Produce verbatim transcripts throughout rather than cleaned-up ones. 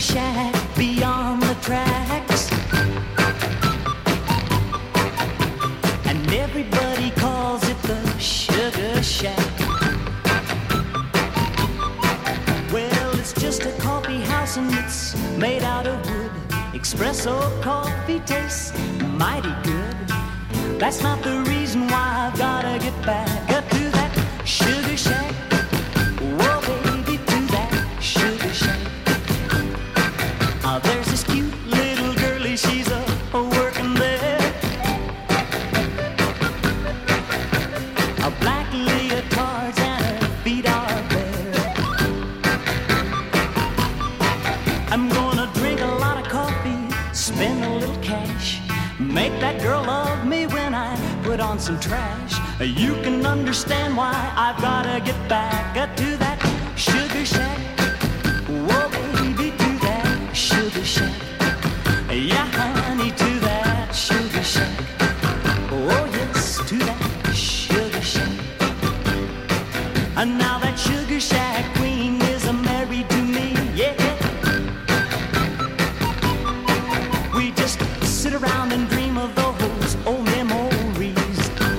shack beyond the tracks, and everybody calls it the Sugar Shack. Well, it's just a coffee house and it's made out of wood. Espresso coffee tastes mighty good. That's not the reason why I've gotta get back up to that Sugar Shack. Whoa, baby, to that Sugar Shack. Uh, there's this cute little girlie, she's a, a working there. A black leotards and her feet are bare. I'm gonna drink a lot of coffee, spend a little cash, make that girl love me when I put on some trash. You can understand why I've gotta get back uh, to that Sugar Shack. Whoa, baby, to that Sugar Shack. Yeah, honey, to that Sugar Shack. Oh, yes, to that Sugar Shack. And now that Sugar Shack queen is uh, married to me, yeah. We just sit around and dream of those old memories.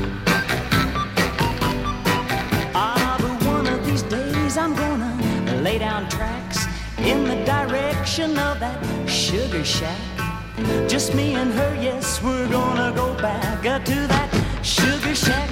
Ah, but one of these days I'm gonna lay down tracks in the direction of that Sugar Shack. Just me and her, yes, we're gonna go back uh, to that Sugar Shack.